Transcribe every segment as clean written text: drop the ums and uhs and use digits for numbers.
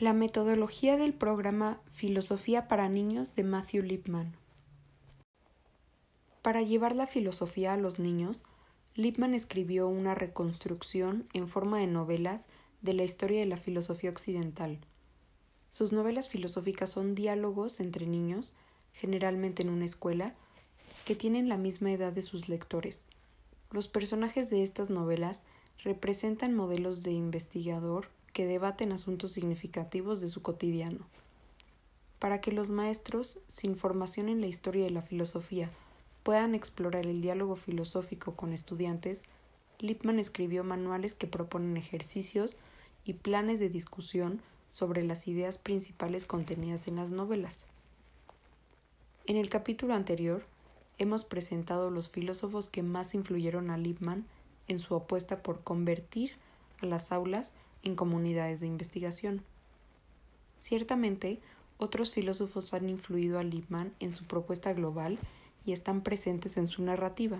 La metodología del programa Filosofía para Niños de Matthew Lipman. Para llevar la filosofía a los niños, Lipman escribió una reconstrucción en forma de novelas de la historia de la filosofía occidental. Sus novelas filosóficas son diálogos entre niños, generalmente en una escuela, que tienen la misma edad de sus lectores. Los personajes de estas novelas representan modelos de investigador que debaten asuntos significativos de su cotidiano. Para que los maestros, sin formación en la historia de la filosofía, puedan explorar el diálogo filosófico con estudiantes, Lipman escribió manuales que proponen ejercicios y planes de discusión sobre las ideas principales contenidas en las novelas. En el capítulo anterior, hemos presentado los filósofos que más influyeron a Lipman en su apuesta por convertir a las aulas en comunidades de investigación. Ciertamente, otros filósofos han influido a Lipman en su propuesta global y están presentes en su narrativa.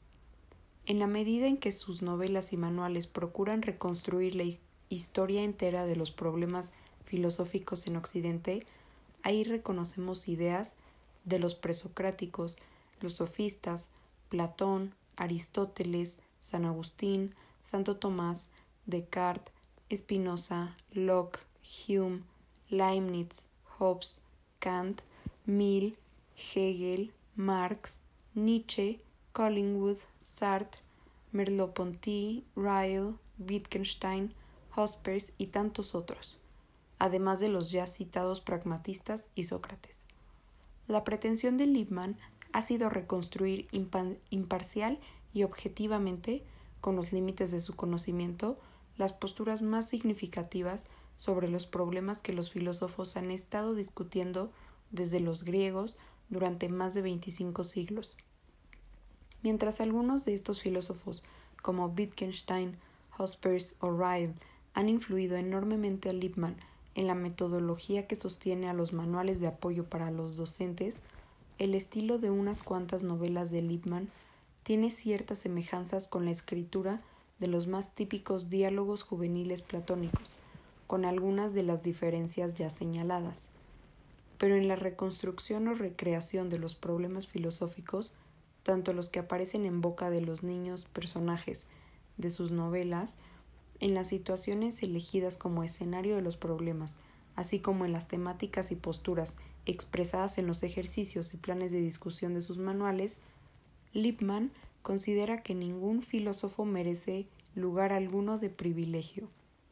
En la medida en que sus novelas y manuales procuran reconstruir la historia entera de los problemas filosóficos en Occidente, ahí reconocemos ideas de los presocráticos, los sofistas, Platón, Aristóteles, San Agustín, Santo Tomás, Descartes, Spinoza, Locke, Hume, Leibniz, Hobbes, Kant, Mill, Hegel, Marx, Nietzsche, Collingwood, Sartre, Merleau-Ponty, Ryle, Wittgenstein, Jaspers y tantos otros, además de los ya citados pragmatistas y Sócrates. La pretensión de Lipman ha sido reconstruir imparcial y objetivamente, con los límites de su conocimiento, las posturas más significativas sobre los problemas que los filósofos han estado discutiendo desde los griegos durante más de 25 siglos. Mientras algunos de estos filósofos, como Wittgenstein, Jaspers o Ryle, han influido enormemente a Lipman en la metodología que sostiene a los manuales de apoyo para los docentes, el estilo de unas cuantas novelas de Lipman tiene ciertas semejanzas con la escritura de los más típicos diálogos juveniles platónicos, con algunas de las diferencias ya señaladas. Pero en la reconstrucción o recreación de los problemas filosóficos, tanto los que aparecen en boca de los niños personajes de sus novelas, en las situaciones elegidas como escenario de los problemas, así como en las temáticas y posturas expresadas en los ejercicios y planes de discusión de sus manuales, Lipman considera que ningún filósofo merece lugar alguno de privilegio.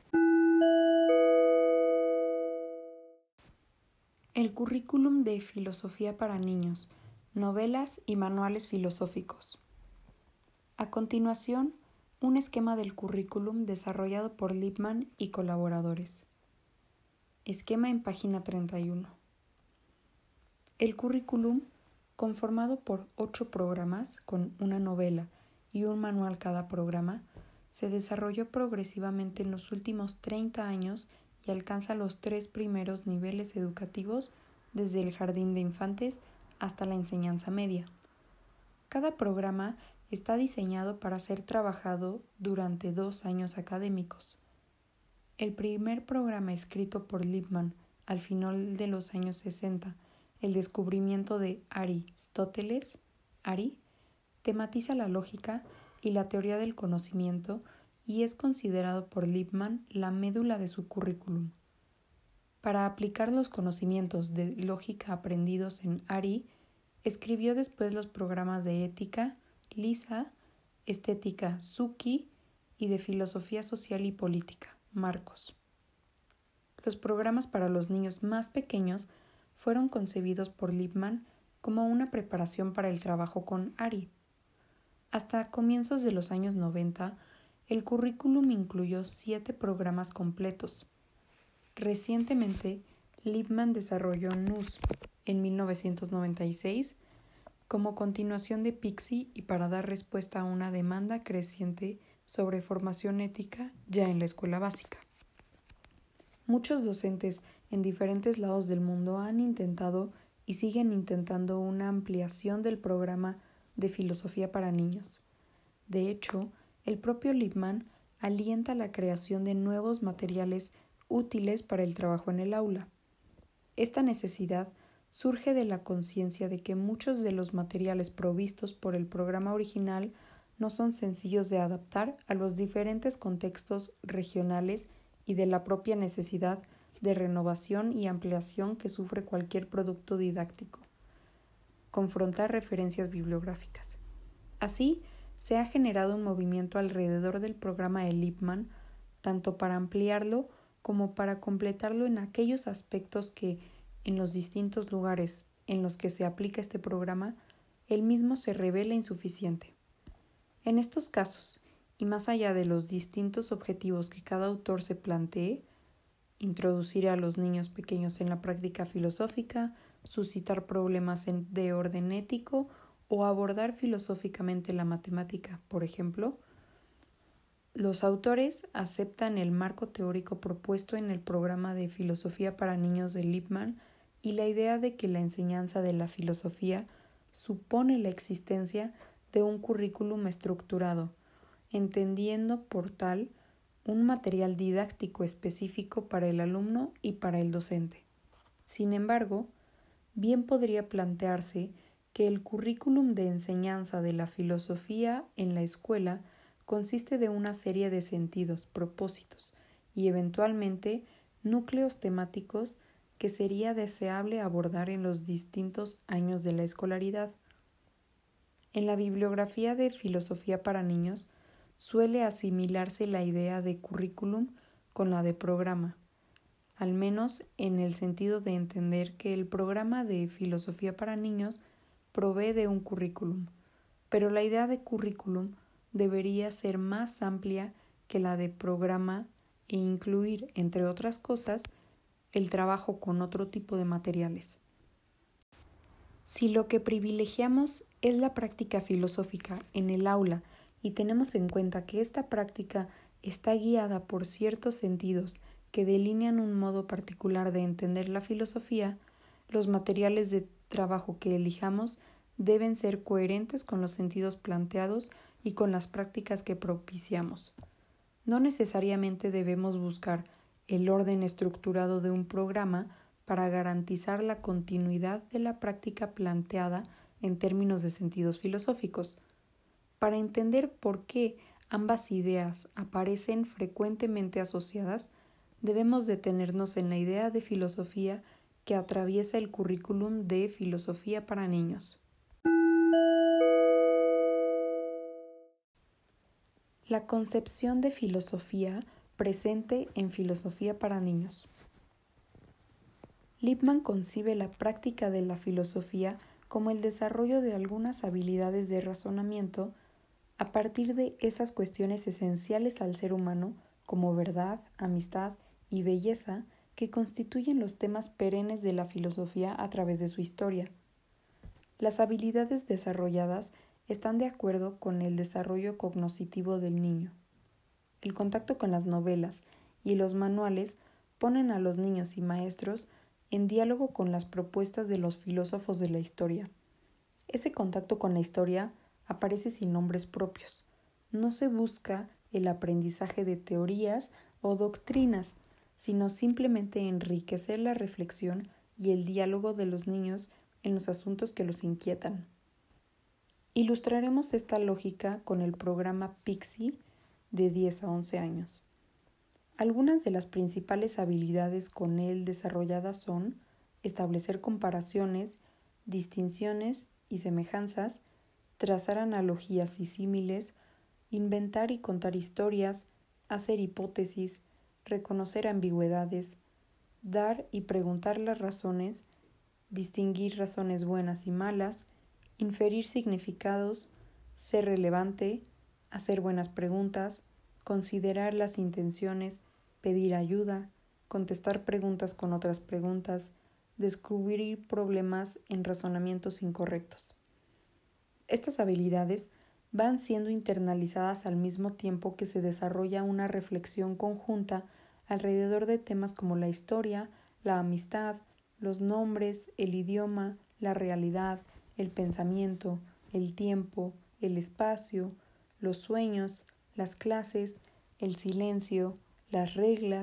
El currículum de Filosofía para Niños, novelas y manuales filosóficos. A continuación, un esquema del currículum desarrollado por Lipman y colaboradores. Esquema en página 31. El currículum, conformado por 8 programas con una novela y un manual cada programa, se desarrolló progresivamente en los últimos 30 años y alcanza los 3 primeros niveles educativos desde el jardín de infantes hasta la enseñanza media. Cada programa está diseñado para ser trabajado durante 2 años académicos. El primer programa escrito por Lipman al final de los años 60, el descubrimiento de Aristóteles, tematiza la lógica y la teoría del conocimiento y es considerado por Lipman la médula de su currículum. Para aplicar los conocimientos de lógica aprendidos en escribió después los programas de ética, Lisa, estética, Suki, y de filosofía social y política, Marcos. Los programas para los niños más pequeños fueron concebidos por Lipman como una preparación para el trabajo con Hasta comienzos de los años 90, el currículum incluyó 7 programas completos. Recientemente, Lipman desarrolló NUS en 1996 como continuación de Pixie y para dar respuesta a una demanda creciente sobre formación ética ya en la escuela básica. Muchos docentes en diferentes lados del mundo han intentado y siguen intentando una ampliación del programa de filosofía para niños. De hecho, el propio Lipman alienta la creación de nuevos materiales útiles para el trabajo en el aula. Esta necesidad surge de la conciencia de que muchos de los materiales provistos por el programa original no son sencillos de adaptar a los diferentes contextos regionales y de la propia necesidad de renovación y ampliación que sufre cualquier producto didáctico. Confrontar referencias bibliográficas. Así, se ha generado un movimiento alrededor del programa de Lippmann, tanto para ampliarlo como para completarlo en aquellos aspectos que, en los distintos lugares en los que se aplica este programa, el mismo se revela insuficiente. En estos casos, y más allá de los distintos objetivos que cada autor se plantee, introducir a los niños pequeños en la práctica filosófica, suscitar problemas de orden ético o abordar filosóficamente la matemática, por ejemplo, los autores aceptan el marco teórico propuesto en el programa de filosofía para niños de Lippmann y la idea de que la enseñanza de la filosofía supone la existencia de un currículum estructurado, entendiendo por tal un material didáctico específico para el alumno y para el docente. Sin embargo, bien podría plantearse que el currículum de enseñanza de la filosofía en la escuela consiste de una serie de sentidos, propósitos y eventualmente núcleos temáticos que sería deseable abordar en los distintos años de la escolaridad. En la bibliografía de filosofía para niños suele asimilarse la idea de currículum con la de programa, al menos en el sentido de entender que el programa de filosofía para niños provee de un currículum, pero la idea de currículum debería ser más amplia que la de programa e incluir, entre otras cosas, el trabajo con otro tipo de materiales. Si lo que privilegiamos es la práctica filosófica en el aula y tenemos en cuenta que esta práctica está guiada por ciertos sentidos que delinean un modo particular de entender la filosofía, los materiales de trabajo que elijamos deben ser coherentes con los sentidos planteados y con las prácticas que propiciamos. No necesariamente debemos buscar el orden estructurado de un programa para garantizar la continuidad de la práctica planteada en términos de sentidos filosóficos. Para entender por qué ambas ideas aparecen frecuentemente asociadas, debemos detenernos en la idea de filosofía que atraviesa el currículum de filosofía para niños. La concepción de filosofía presente en filosofía para niños. Lippmann concibe la práctica de la filosofía como el desarrollo de algunas habilidades de razonamiento a partir de esas cuestiones esenciales al ser humano como verdad, amistad y belleza que constituyen los temas perennes de la filosofía a través de su historia. Las habilidades desarrolladas están de acuerdo con el desarrollo cognoscitivo del niño. El contacto con las novelas y los manuales ponen a los niños y maestros en diálogo con las propuestas de los filósofos de la historia. Ese contacto con la historia aparece sin nombres propios. No se busca el aprendizaje de teorías o doctrinas, sino simplemente enriquecer la reflexión y el diálogo de los niños en los asuntos que los inquietan. Ilustraremos esta lógica con el programa Pixie de 10 a 11 años. Algunas de las principales habilidades con él desarrolladas son establecer comparaciones, distinciones y semejanzas, trazar analogías y símiles, inventar y contar historias, hacer hipótesis, reconocer ambigüedades, dar y preguntar las razones, distinguir razones buenas y malas, inferir significados, ser relevante, hacer buenas preguntas, considerar las intenciones, pedir ayuda, contestar preguntas con otras preguntas, descubrir problemas en razonamientos incorrectos. Estas habilidades van siendo internalizadas al mismo tiempo que se desarrolla una reflexión conjunta alrededor de temas como la historia, la amistad, los nombres, el idioma, la realidad, el pensamiento, el tiempo, el espacio, los sueños, las clases, el silencio, las reglas,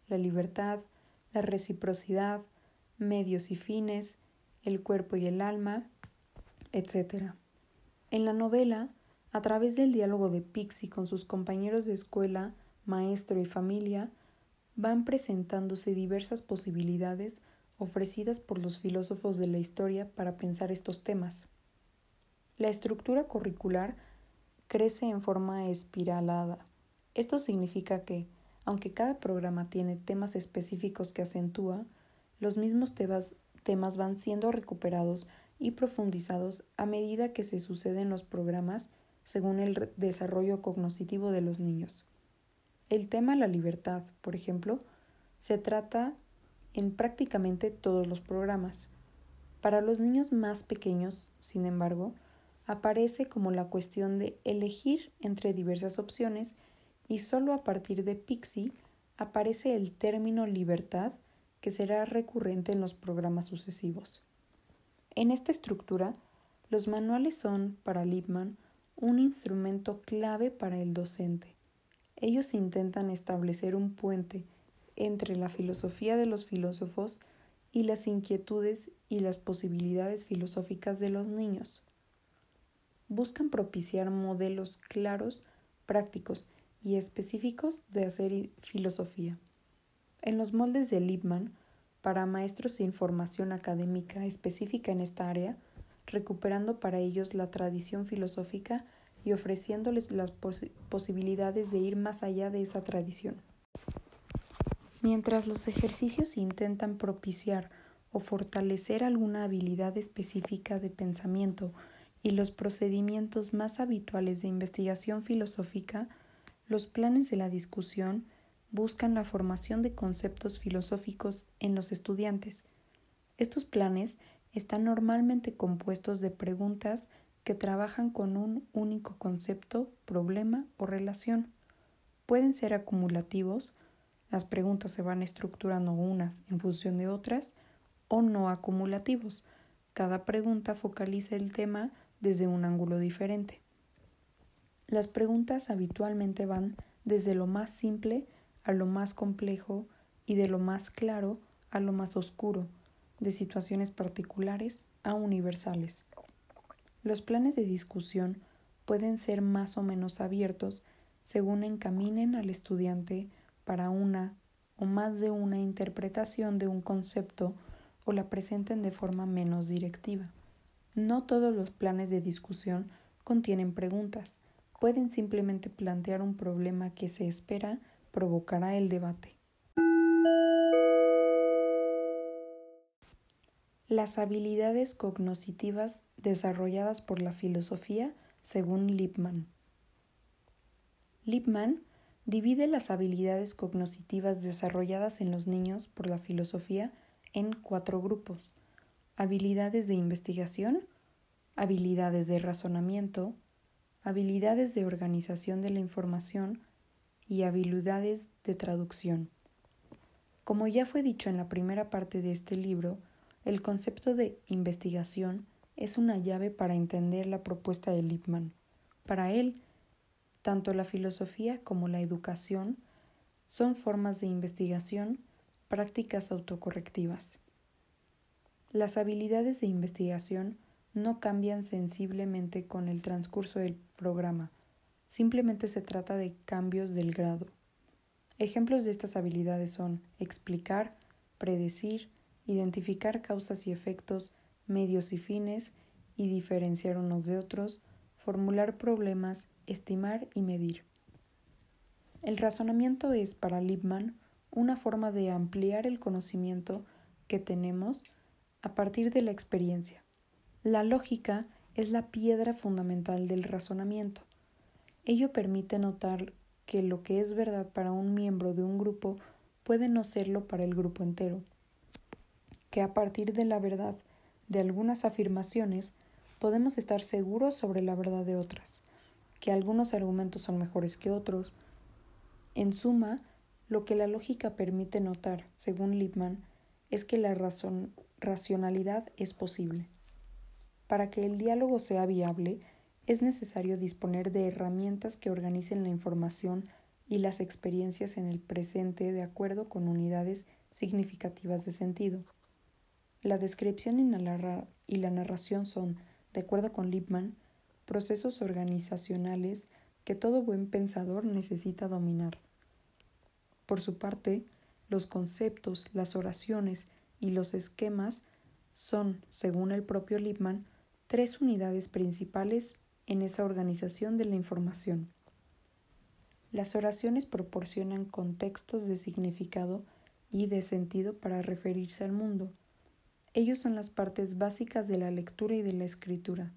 la libertad, la reciprocidad, medios y fines, el cuerpo y el alma, etc. En la novela, a través del diálogo de Pixie con sus compañeros de escuela, maestro y familia, van presentándose diversas posibilidades ofrecidas por los filósofos de la historia para pensar estos temas. La estructura curricular crece en forma espiralada. Esto significa que, aunque cada programa tiene temas específicos que acentúa, los mismos temas van siendo recuperados y profundizados a medida que se suceden los programas según el desarrollo cognitivo de los niños. El tema la libertad, por ejemplo, se trata en prácticamente todos los programas. Para los niños más pequeños, sin embargo, aparece como la cuestión de elegir entre diversas opciones y solo a partir de Pixie aparece el término libertad que será recurrente en los programas sucesivos. En esta estructura, los manuales son, para Lippmann, un instrumento clave para el docente. Ellos intentan establecer un puente entre la filosofía de los filósofos y las inquietudes y las posibilidades filosóficas de los niños. Buscan propiciar modelos claros, prácticos y específicos de hacer filosofía. En los moldes de Lippmann, para maestros sin formación académica específica en esta área, recuperando para ellos la tradición filosófica y ofreciéndoles las posibilidades de ir más allá de esa tradición. Mientras los ejercicios intentan propiciar o fortalecer alguna habilidad específica de pensamiento y los procedimientos más habituales de investigación filosófica, los planes de la discusión buscan la formación de conceptos filosóficos en los estudiantes. Estos planes están normalmente compuestos de preguntas que trabajan con un único concepto, problema o relación. Pueden ser acumulativos, las preguntas se van estructurando unas en función de otras, o no acumulativos. Cada pregunta focaliza el tema desde un ángulo diferente. Las preguntas habitualmente van desde lo más simple a lo más complejo y de lo más claro a lo más oscuro, de situaciones particulares a universales. Los planes de discusión pueden ser más o menos abiertos según encaminen al estudiante para una o más de una interpretación de un concepto o la presenten de forma menos directiva. No todos los planes de discusión contienen preguntas, pueden simplemente plantear un problema que se espera provocará el debate. Las habilidades cognitivas desarrolladas por la filosofía según Lippmann. Lippmann divide las habilidades cognitivas desarrolladas en los niños por la filosofía en 4 grupos: habilidades de investigación, habilidades de razonamiento, habilidades de organización de la información y habilidades de traducción. Como ya fue dicho en la primera parte de este libro, el concepto de investigación es una llave para entender la propuesta de Lippmann. Para él, tanto la filosofía como la educación son formas de investigación, prácticas autocorrectivas. Las habilidades de investigación no cambian sensiblemente con el transcurso del programa, simplemente se trata de cambios del grado. Ejemplos de estas habilidades son explicar, predecir, identificar causas y efectos, medios y fines, y diferenciar unos de otros, formular problemas, estimar y medir. El razonamiento es, para Lippmann, una forma de ampliar el conocimiento que tenemos a partir de la experiencia. La lógica es la piedra fundamental del razonamiento. Ello permite notar que lo que es verdad para un miembro de un grupo puede no serlo para el grupo entero, que a partir de la verdad de algunas afirmaciones podemos estar seguros sobre la verdad de otras, que algunos argumentos son mejores que otros. En suma, lo que la lógica permite notar, según Lippmann, es que la racionalidad es posible. Para que el diálogo sea viable, es necesario disponer de herramientas que organicen la información y las experiencias en el presente de acuerdo con unidades significativas de sentido. La descripción y la narración son, de acuerdo con Lippmann, procesos organizacionales que todo buen pensador necesita dominar. Por su parte, los conceptos, las oraciones y los esquemas son, según el propio Lippmann, tres unidades principales en esa organización de la información. Las oraciones proporcionan contextos de significado y de sentido para referirse al mundo. Ellos son las partes básicas de la lectura y de la escritura.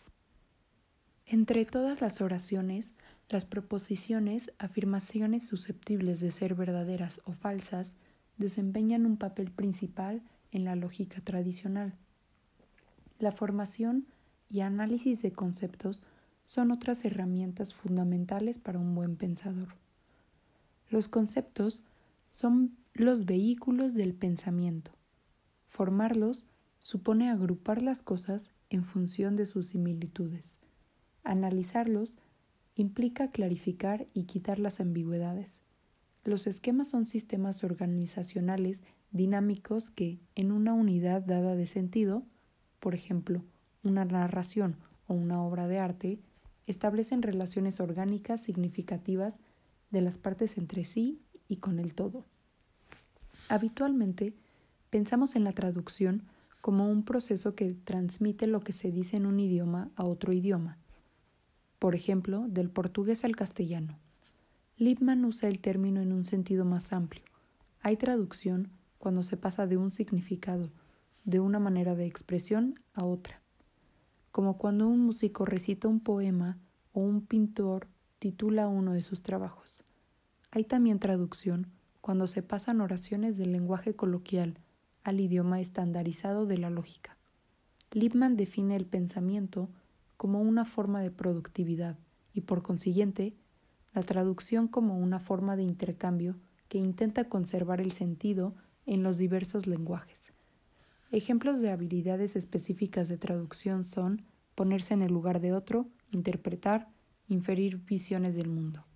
Entre todas las oraciones, las proposiciones, afirmaciones susceptibles de ser verdaderas o falsas, desempeñan un papel principal en la lógica tradicional. La formación y análisis de conceptos son otras herramientas fundamentales para un buen pensador. Los conceptos son los vehículos del pensamiento. Formarlos supone agrupar las cosas en función de sus similitudes. Analizarlos implica clarificar y quitar las ambigüedades. Los esquemas son sistemas organizacionales dinámicos que, en una unidad dada de sentido, por ejemplo, una narración o una obra de arte, establecen relaciones orgánicas significativas de las partes entre sí y con el todo. Habitualmente, pensamos en la traducción como un proceso que transmite lo que se dice en un idioma a otro idioma, por ejemplo, del portugués al castellano. Lippmann usa el término en un sentido más amplio. Hay traducción cuando se pasa de un significado, de una manera de expresión a otra, como cuando un músico recita un poema o un pintor titula uno de sus trabajos. Hay también traducción cuando se pasan oraciones del lenguaje coloquial al idioma estandarizado de la lógica. Lippmann define el pensamiento como una forma de productividad y, por consiguiente, la traducción como una forma de intercambio que intenta conservar el sentido en los diversos lenguajes. Ejemplos de habilidades específicas de traducción son ponerse en el lugar de otro, interpretar, inferir visiones del mundo.